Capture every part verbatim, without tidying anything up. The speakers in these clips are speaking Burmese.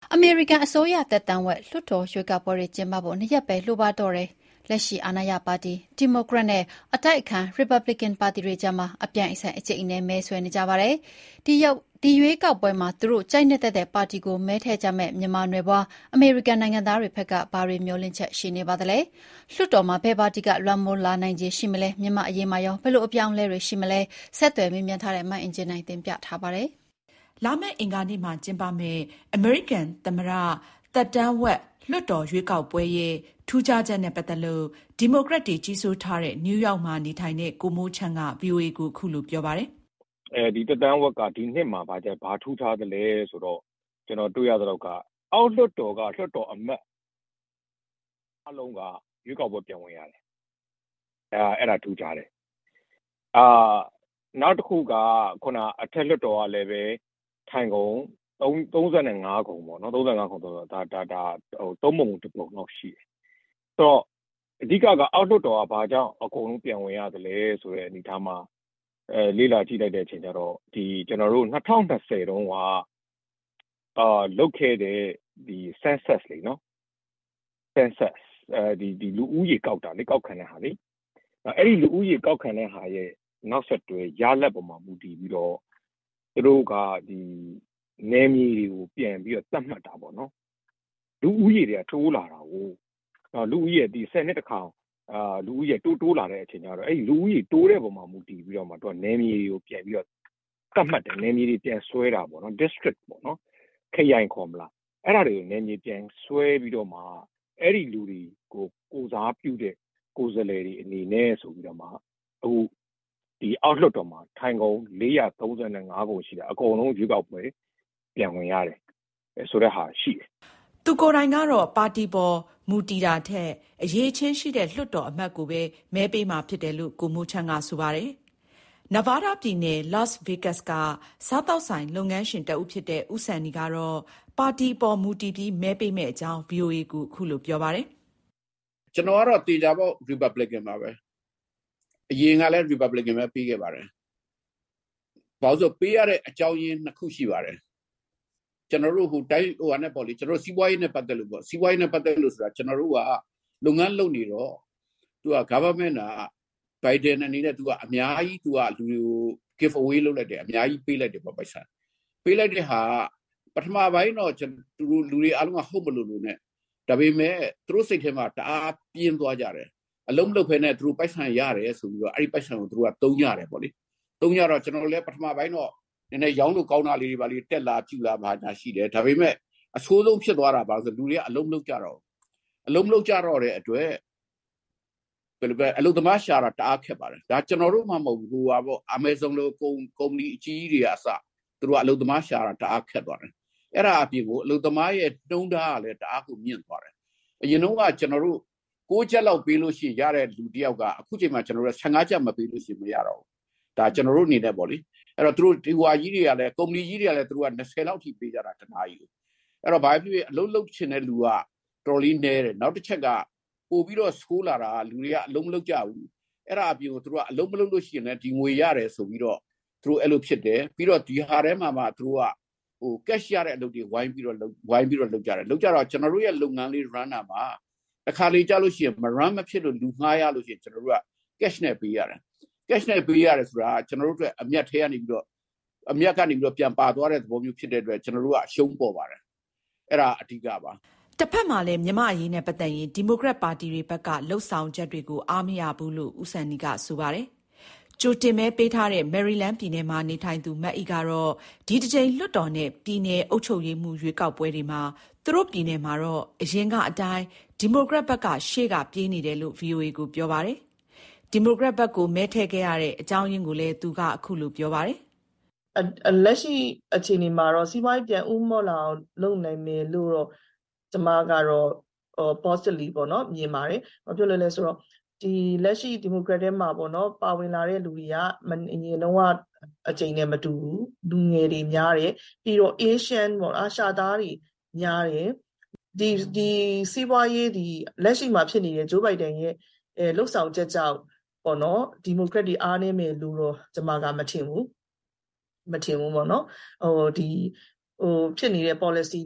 အမေရိကန်အစိုးရသက်တမ်းဝက်လွှတ်တော်ရွေးကောက်ပွဲတွေကျင်းပဖို့နှစ်ရက်ပဲလိုပါတော့တယ်။လက်ရှိအာဏာရပါတီဒီမိုကရက်နဲ့အတိုက်အခံရီပတ်ဘလစ်ကန်ပါတီတွေကြားမှာအပြိုင်အဆိုင်အကျိတ်အနယ်မဲဆွဲနေကြပါတယ်။ဒီရောက်ဒီရွေးကောက်ပွဲမှာသူတို့ကြိုက်နေတဲ့တဲ့ပါတီကိုမဲထည့်ကြမဲ့မြန်မာနွယ်ဘွားအမေရိကန်နိုင်ငံသားတွေဘက်ကဘာတွေမျှော်လင့်ချက်ရှိနေပါသလဲ။လွှတ်တော်မှာဘယ်ပါတီကလွှမ်းမိုးလာနိုင်ခြေရှိမလဲ။မြန်မာအရေးမှာရောဘယ်လိုအပြောင်းအလဲတွေရှိမလဲ။ဆက်သွယ်မေးမြန်းထားတဲ့မအင်ဂျင်နိုင်တင်ပြထားပါတယ်။လာမယ့်အင်္ဂါနေ့မှာကျင်းပမယ့်အမေရိကန်သမ္မတသက်တမ်းဝက်လွှတ်တော်ရွေးကောက်ပွဲရဲ့ထူးခြားချက်နဲ့ပတ်သက်လို့ဒီမိုကရက်တွေကြီးစိုးထားတဲ့နယူးယောက်မှာနေထိုင်တဲ့ကိုမိုးချမ်းက ဗွီအိုအေကိုအခုလိုပြောပါတယ်။အဲဒီသက်တမ်းဝက်ကဒီနှစ်မှာဘာကြဘာထူးခြားသလဲဆိုတော့ကျွန်တော်တွေ့ရသလောက်ကအောက်လွှတ်တော်ကလွှတ်တော်အမတ်အလုံးကရွေးကောက်ပွဲပြန်ဝင်ရတယ်။အဲအဲ့ဒါထူးခြားတယ်။အာနောက်တစ်ခုကခုနအထက်လွှတ်တော်ကလည်းပဲထိုင်ကုန်သုံး35ခုပေါ့နော်35ခုဆိုတော့ဒါဒါဒါဟိုသုံးပုံတစ်ပုံလောက်ရှိတယ်။ဆိုတော့အဓိကကအောက်လွှတ်တော်ကဘာကြောင့်အကုန်လုံးပြန်ဝင်ရတယ်လဲဆိုတဲ့အနေထားမှာအဲလေးလာကြည့်လိုက်တဲ့အချိန်ကျတော့ဒီကျွန်တော်တို့၂၀၂၀တုန်းကအာလုတ်ခဲ့တဲ့ဒီ census လေနော် census အဲဒီဒီလူဦးရေကောက်တာလေကောက်ခံတဲ့ဟာလေအဲ့ဒီလူဦးရေကောက်ခံတဲ့ဟာရဲ့နောက်ဆက်တွဲရလက်ပေါ်မှာမူတည်ပြီးတော့သူတို့ကဒီနယ်မြေတွေကိုပြန်ပြီးတော့သတ်မှတ်တာပေါ့နော်လူဦးရေတွေကတိုးလာတာကိုလူဦးရေဒီဆယ်နှစ်တစ်ခါအာလူဦးရေတိုးတိုးလာတဲ့အချိန်ကျတော့အဲ့ဒီလူဦးရေတိုးတဲ့ပုံမှာမူတည်ပြီးတော့မှသူကနယ်မြေတွေကိုပြန်ပြီးတော့သတ်မှတ်တယ်နယ်မြေတွေပြန်ဆွဲတာပေါ့နော် district ပေါ့နော်ခရိုင်ခေါ်မလားအဲ့ဒါတွေကိုနယ်မြေပြန်ဆွဲပြီးတော့မှအဲ့ဒီလူတွေကိုကိုစားပြုတဲ့ကိုယ်စားလှယ်တွေအနေနဲ့ဆိုပြီးတော့မှအခုဒီအောက်လွှတ်တော်မှာထိုင်ကုန်၄၃၅ခုရှိတယ်အကုန်လုံးရွေးကောက်ပွဲပြန်ဝင်ရတယ်ဆိုတဲ့ဟာရှိတယ်။သူကိုယ်တိုင်ကတော့ပါတီပေါ်မူတည်တာထက်အရေးချင်းရှိတဲ့လွှတ်တော်အမတ်ကိုပဲမဲပေးမှာဖြစ်တယ်လို့ကိုမိုးချမ်းကဆိုပါတယ်။နဗားဒါးပြည်နယ်လော့စ်ဗေဂတ်စ်ကစားတောက်ဆိုင်လုပ်ငန်းရှင်တဦးဖြစ်တဲ့ဦးစံနီကတော့ပါတီပေါ်မူတည်ပြီးမဲပေးမဲ့အကြောင်း ဗွီအိုအေကိုအခုလိုပြောပါတယ်။ကျွန်တော်ကတော့တေချာပေါ့ Republican ပါပဲ။အရင်ကလည်း Republican ပဲပေးခဲ့ပါတယ်။ဘာလို့ပေးရတဲ့အကြောင်းရင်းနှစ်ခုရှိပါတယ်။ကျွန်တော်တို့ဟိုတိုင်းဟိုကနေပေါ့လေကျွန်တော်စီးပွားရေးနဲ့ပတ်သက်လို့ပေါ့စီးပွားရေးနဲ့ပတ်သက်လို့ဆိုတာကျွန်တော်တို့ကလုပ်ငန်းလုပ်နေတော့သူက government က Biden အနေနဲ့သူကအများကြီးသူကလူတွေကို give away လုပ်လိုက်တယ်အများကြီးပေးလိုက်တယ်ပေါ့ပိုက်ဆံပေးလိုက်တဲ့ဟာပထမပိုင်းတော့သူတို့လူတွေအားလုံးကဟုတ်မလို့လို့ ਨੇ ဒါပေမဲ့သူတို့စိတ်ထဲမှာတအားပြင်းသွားကြတယ်အလုံးမလုပ်ဖဲနဲ့သူတို့ပိုက်ဆံရတယ်ဆိုပြီးတော့အဲ့ဒီပိုက်ဆံကိုသူတို့ကသုံးကြတယ်ပေါ့လေသုံးကြတော့ကျွန်တော်လည်းပထမပိုင်းတော့နည်းနည်းရောင်းလို့ကောင်းတာလေးတွေပါလေးတက်လာပြူလာပါညာရှိတယ်ဒါပေမဲ့အဆိုးဆုံးဖြစ်သွားတာပါဆိုလူတွေကအလုံးမလုပ်ကြတော့အလုံးမလုပ်ကြတော့တဲ့အတွက်ဘယ်လိုပဲအလုပ်သမားရှာတာတအားခက်ပါတယ်ဒါကျွန်တော်တို့မှမဟုတ်ဘူးဟိုပါပေါ့ Amazon လိုကုမ္ကုမ္ပဏီအကြီးကြီးတွေအစသူတို့ကအလုပ်သမားရှာတာတအားခက်သွားတယ်အဲ့ဒါအပြင်ကိုအလုပ်သမားရဲ့နှုံးထားကလည်းတအားကိုမြင့်သွားတယ်အရင်တော့ကကျွန်တော်တို့ကိုးချက်လောက်ပေးလို့ရှိရင်ရတဲ့လူတယောက်ကအခုချိန်မှာကျွန်တော်တို့ဆယ်ငါးချက်မပေးလို့ရှိရင်မရတော့ဘူးဒါကျွန်တော်တို့အနေနဲ့ပေါ့လေအဲ့တော့သူတို့ဒီဟွာကြီးတွေကလည်းကုမ္ပဏီကြီးတွေကလည်းသူတို့က၂၀လောက်ထိပေးကြတာတနားကြီးအဲ့တော့ဘာဖြစ်ဖြစ်အလုပ်လုပ်ချင်တဲ့လူကတော်လေးနေတယ်နောက်တစ်ချက်ကပို့ပြီးတော့ဆိုးလာတာလူတွေကအလုံးမလုပ်ကြဘူးအဲ့ဒါအပြင်ကိုသူတို့ကအလုံးမလုပ်လို့ရှိရင်လည်းဒီငွေရတယ်ဆိုပြီးတော့သူတို့အဲ့လိုဖြစ်တယ်ပြီးတော့ဒီဟာထဲမှာမှသူတို့ကဟို cash ရတဲ့အလုပ်တွေဝိုင်းပြီးတော့ဝိုင်းပြီးတော့လုပ်ကြတယ်လုပ်ကြတော့ကျွန်တော်တို့ရဲ့လုပ်ငန်းလေး run တာမှာတစ်ခါလေကြာလို့ရှိရင်မ run မဖြစ်လို့လူငှားရလို့ရှိရင်ကျွန်တော်တို့က cash နဲ့ပေးရတယ် cash နဲ့ပေးရတယ်ဆိုတာကျွန်တော်တို့အတွက်အမြတ်ထဲကနေပြီးတော့အမြတ်ကနေပြီးတော့ပြန်ပါသွားတဲ့သဘောမျိုးဖြစ်တဲ့အတွက်ကျွန်တော်တို့ကအရှုံးပေါ်ပါတယ်အဲ့ဒါအဓိကပါတစ်ဖက်မှာလည်းမြမအရေးနဲ့ပတ်သက်ရင်ဒီမိုကရက်ပါတီတွေဘက်ကလှုပ်ဆောင်ချက်တွေကိုအားမရဘူးလို့ဦးစံနီကဆိုပါတယ်ကြိုတင်မဲပေးထားတဲ့မယ်ရီလန်းပြည်နယ်မှာနေထိုင်သူမတ်အီကတော့ဒီတစ်ချိန်လွှတ်တော်နဲ့ပြည်နယ်အုပ်ချုပ်ရေးမှုရွေးကောက်ပွဲတွေမှာသူတို့ပြည်နယ်မှာတော့အရင်ကအတိုင်းဒီမိုကရက်ဘက်ကရှေ့ကပြေးနေတယ်လို့ ဗွီအိုအေကိုပြောပါတယ်ဒီမိုကရက်ဘက်ကိုမဲထည့်ခဲ့ရတဲ့အကြောင်းရင်းကိုလည်းသူကအခုလိုပြောပါတယ်လက်ရှိအခြေအနေမှာတော့စီးပွားရေးပြန်ဦးမော့လာအောင်လုပ်နိုင်မယ်လို့တော့ကျမကတော့ positively ပေါ့နော်မြင်ပါတယ်ဘာဖြစ်လို့လဲဆိုတော့ဒီလက်ရှိဒီမိုကရက်ထဲမှာပေါ့နော်ပါဝင်လာတဲ့လူတွေကအရင်တော့ကအချိန်နဲ့မတူဘူးလူငယ်တွေများတယ်ပြီးတော့ Asian ပေါ့အာရှသားတွေများတယ်ဒီဒီစီးပွားရေးဒီလက်ရှိမှာဖြစ်နေတဲ့ဂျိုးဘိုင်ဒန်ရဲ့အဲလှုပ်ဆောင်ချက်ကြောင့်ပေါ့နော်ဒီမိုကရက်တွေအားနည်းမယ်လို့တော့ကျမကမထင်ဘူးမထင်ဘူးပေါ့နော်ဟိုဒီဟိုဖြစ်နေတဲ့ policy တွေ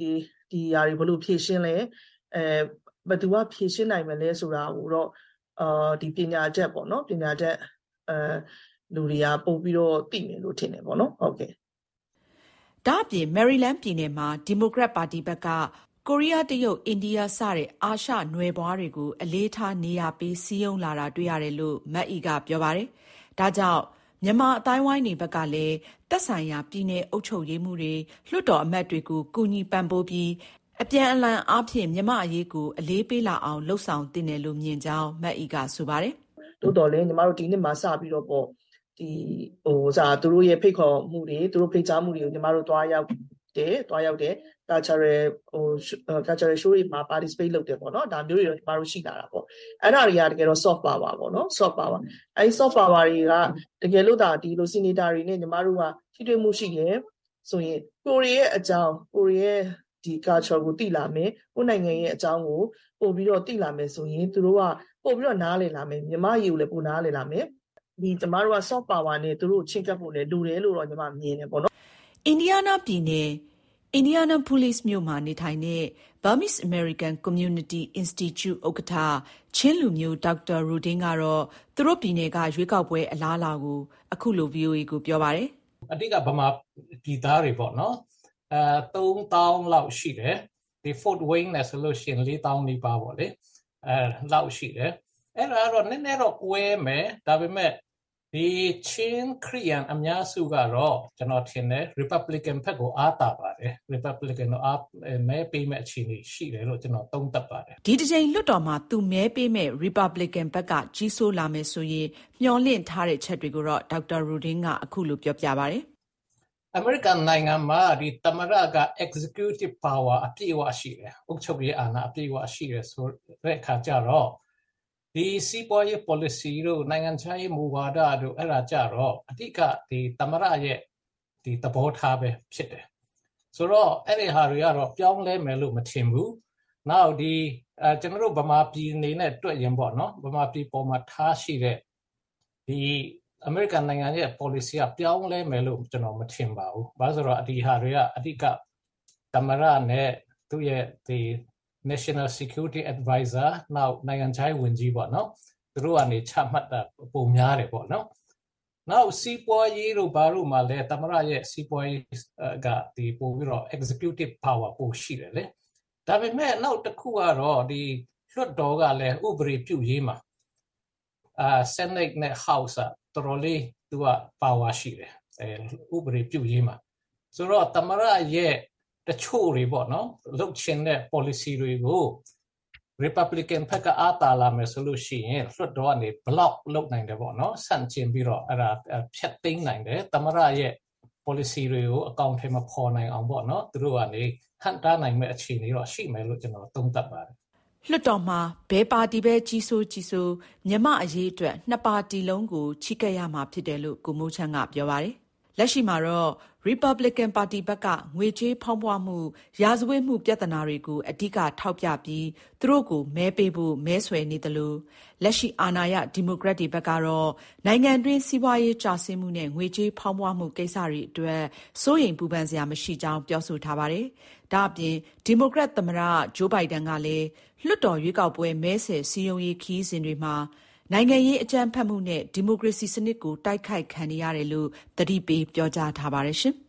ဒီຢာတွေဘယ်လိုဖြည့်ရှင်းလဲအဲဘယ်သူကဖြည့်ရှင်းနိုင်မလဲဆိုတာကိုတော့အာဒီပညာချက်ပေါ့နော်ပညာချက်အဲလူတွေကပို့ပြီးတော့သိမယ်လို့ထင်တယ်ပေါ့နော်ဟုတ်ကဲ့ဒါအပြင် Maryland ပြည်နယ်မှာ Democrat ပါတီဘက်ကကိုရီးယားတရုတ်အိန္ဒိယစတဲ့အာရှနွယ်ပွားတွေကိုအလေးထားနေရာပေးစည်းရုံးလာတာတွေ့ရတယ်လို့မတ်အီကပြောပါတယ်။ဒါကြောင့်မြန်မာအတိုင်းဝိုင်းတွေဘက်ကလည်းသက်ဆိုင်ရာပြည်နယ်အုပ်ချုပ်ရေးမှုတွေလွှတ်တော်အမတ်တွေကိုကူညီပံ့ပိုးပြီးအပြန်အလှန်အားဖြင့်မြန်မာအရေးကိုအလေးပေးလာအောင်လှုပ်ဆောင်တင်တယ်လို့မြင်ကြောင်းမတ်အီကဆိုပါတယ်။တိုးတော်လည်းညီမတို့ဒီနှစ်မှာစပြီးတော့ပေါ့ဒီဟိုစားသူတို့ရဲ့ဖိတ်ခေါ်မှုတွေသူတို့ဖိတ်ကြားမှုတွေကိုညီမတို့တွားရောက်တယ်တွားရောက်တယ် cultural ဟို cultural show တွေမှာ participate လုပ်တယ်ပေါ့နော်ဒါမျိုးတွေတော့ညီမတို့ရှိလာတာပေါ့အဲ့ဒါတွေကတကယ်တော့ soft power ပေါ့နော် soft power အဲ့ soft power တွေကတကယ်လို့ဒါဒီလို senator တွေနဲ့ညီမတို့ကထိတွေ့မှုရှိတယ်ဆိုရင်ကိုရီးယားအကြောင်းကိုရီးယားဒီ culture ကိုသိလာမယ်ကိုနိုင်ငံရဲ့အကြောင်းကိုပို့ပြီးတော့သိလာမယ်ဆိုရင်သူတို့ကပို့ပြီးတော့နားလည်လာမယ်မြန်မာရေကိုလည်းပို့နားလည်လာမယ်ဒီကျမတို့က soft power နဲ့သူတို့ချင်းကပ်ဖို့လည်းလူတယ်လို့တော့ညီမမြင်တယ်ပေါ့နော်အင်ဒီယားနားပြည်နယ်အင်ဒီယာနာပိုလိစ်မြို့မှာနေထိုင်တဲ့ Burmese American Community Institute ဥက္ကဋ္ဌချင်းလူမျိုးဒေါက်တာရူဒင်းကတော့သူတို့ပြည်နယ်ကရွေးကောက်ပွဲအလားအလာကိုအခုလို ဗီအိုအေ ကိုပြောပါတယ်အဓိကဗမာပြည်သားတွေပေါ့နော်အဲသုံးသောင်းလောက်ရှိတယ်ဒီ Fort Wayne နဲ့ဆိုလို့ရှိရင်လေးသောင်းနီးပါးပေါ့လေအဲလောက်ရှိတယ်အဲ့ဒါတော့နည်းနည်းတော့ကွဲမယ်ဒါပေမဲ့ဒီချင်းခရီးယန်အများစုကတော့ကျွန်တော်ထင်တယ် Republican ဘက်ကိုအားတာပါတယ် Republican တို့အားမဲပေးမဲ့အခြေအနေရှိတယ်လို့ကျွန်တော်သုံးသပ်ပါတယ်ဒီတစ်ချိန်လွှတ်တော်မှာသူမဲပေးမဲ့ Republican ဘက်ကကြီးစိုးလာမယ်ဆိုရင်မျှော်လင့်ထားတဲ့ချက်တွေကိုတော့ဒေါက်တာရူဒင်းကအခုလိုပြောပြပါတယ်အမေရိကန်နိုင်ငံမှာဒီသမ္မတက executive power အပြည့်အဝရှိတယ်အုပ်ချုပ်ရေးအာဏာအပြည့်အဝရှိတယ်ဆိုတဲ့အခါကျတော့ဒီစီးပွားရေး policy တို့နိုင်ငံခြားရေးမူဝါဒတို့အဲ့ဒါကြတော့အဓိကဒီသမ္မတရဲ့ဒီသဘောထားပဲဖြစ်တယ်ဆိုတော့အဲ့ဒီဟာတွေကတော့ပြောင်းလဲမယ်လို့မထင်ဘူးနောက်ဒီအဲကျွန်တော်တို့ဗမာပြည်နေနဲ့တွေ့ရင်ပေါ့နော်ဗမာပြည်ပေါ်မှာထားရှိတဲ့ဒီအမေရိကန်နိုင်ငံရဲ့ policy ကပြောင်းလဲမယ်လို့ကျွန်တော်မထင်ပါဘူးဘာလို့ဆိုတော့ဒီဟာတွေကအဓိကသမ္မတနဲ့သူ့ရဲ့ဒီ National Security Advisor နောက်နိုင်ငံခြားရေးဝန်ကြီးပေါ့နော်သူတို့ကနေချမှတ်တာပုံများတယ်ပေါ့နော်နောက်စီးပွားရေးတို့ဘာလို့မှလဲသမ္မတရဲ့စီးပွားရေးကဒီပို့ပြီးတော့ executive power ပိုရှိတယ်လေဒါပေမဲ့နောက်တစ်ခုကတော့ဒီလွှတ်တော်ကလည်းဥပဒေပြုရေးမှာအာ Senate နဲ့ House ကတော်တော်လေးသူက power ရှိတယ်အဲဥပဒေပြုရေးမှာဆိုတော့သမ္မတရဲ့တချို့တွေပေါ့နော်လုပ်ချင်တဲ့ policy တွေကို Republican ဘက်ကအားတာလာမယ်ဆိုလို့ရှိရင်လွှတ်တော်ကနေ block လုပ်နိုင်တယ်ပေါ့နော်ဆန့်ကျင်ပြီးတော့အဲ့ဒါဖျက်သိမ်းနိုင်တယ်သမ္မတရဲ့ policy တွေကိုအကောင့်ထဲမှာပေါ်နိုင်အောင်ပေါ့နော်သူတို့ကနေဟန်တားနိုင်မဲ့အခြေအနေတော့ရှိမယ်လို့ကျွန်တော်သုံးသပ်ပါတယ်လွှတ်တော်မှာဘယ်ပါတီပဲကြီးစိုးကြီးစိုးမြန်မာအရေးအတွက်နှစ်ပါတီလုံးကိုချီးကပ်ရမှာဖြစ်တယ်လို့ကိုမိုးချမ်းကပြောပါတယ်လက်ရှိမှာတော့ Republican ပါတီဘက်ကငွေကြေးဖောင်းပွားမှုရာဇဝတ်မှုပြဿနာတွေကိုအဓိကထောက်ပြပြီးသူတို့ကိုမဲပေးဖို့မဲဆွယ်နေတယ်လို့လက်ရှိအာဏာရဒီမိုကရက်တွေဘက်ကတော့နိုင်ငံတွင်းစီးပွားရေးကျဆင်းမှုနဲ့ငွေကြေးဖောင်းပွားမှုကိစ္စတွေအတွက်စိုးရိမ်ပူပန်စရာမရှိကြောင်းပြောဆိုထားပါတယ်။ဒါ့အပြင်ဒီမိုကရက်သမ္မတဂျိုးဘိုင်ဒန်ကလည်းလွှတ်တော်ရွေးကောက်ပွဲမဲဆယ်စည်းရုံးရေးခီးစဉ်တွေမှာနိုင်ငံရေးအကြမ်းဖက်မှုနဲ့ဒီမိုကရေစီစနစ်ကိုတိုက်ခိုက်ခံနေရတယ်လို့သတိပေးပြောကြားထားပါတယ်ရှင်။